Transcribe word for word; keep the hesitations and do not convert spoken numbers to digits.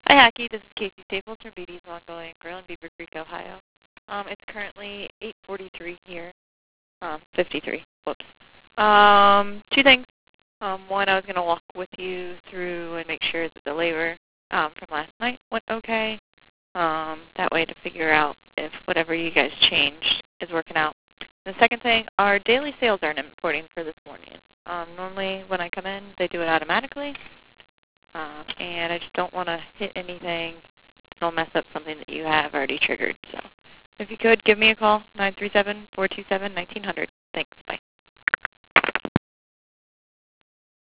Hi, Hacky. This is Casey Staples from B D's Ongoing Grill in Beaver Creek, Ohio. Um, it's currently eight forty-three here. Um, fifty-three. Whoops. Um, two things. Um, one, I was going to walk with you through and make sure that the labor um, from last night went okay. Um, that way to figure out if whatever you guys changed is working out. The second thing, our daily sales aren't importing for this morning. Um, normally when I come in, they do it automatically. Uh, and I just don't want to hit anything that'll mess up something that you have already triggered. So if you could, give me a call, nine three seven, four two seven, one nine zero zero. Thanks. Bye.